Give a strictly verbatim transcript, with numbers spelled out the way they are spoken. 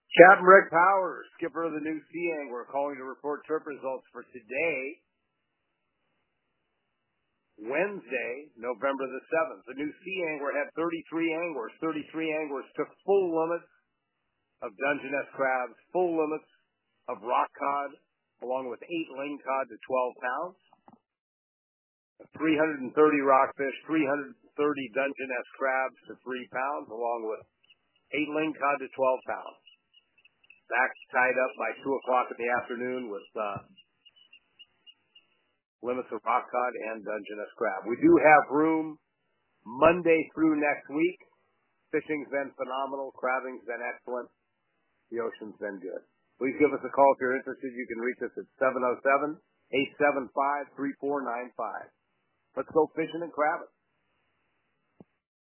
Captain Rick Powers, skipper of the new Sea Angler, calling to report trip results for today, Wednesday, November the seventh. The new Sea Angler had thirty-three anglers. thirty-three anglers took full limits of Dungeness crabs, full limits of rock cod, along with eight ling cod to twelve pounds, three hundred thirty rockfish, three hundred thirty Dungeness crabs to three pounds, along with eight ling cod to twelve pounds. Back tied up by two o'clock in the afternoon with uh, limits of rock cod and Dungeness crab. We do have room Monday through next week. Fishing's been phenomenal. Crabbing's been excellent. The ocean's been good. Please give us a call if you're interested. You can reach us at seven oh seven, eight seven five, three four nine five. Let's go fishing and crabbing.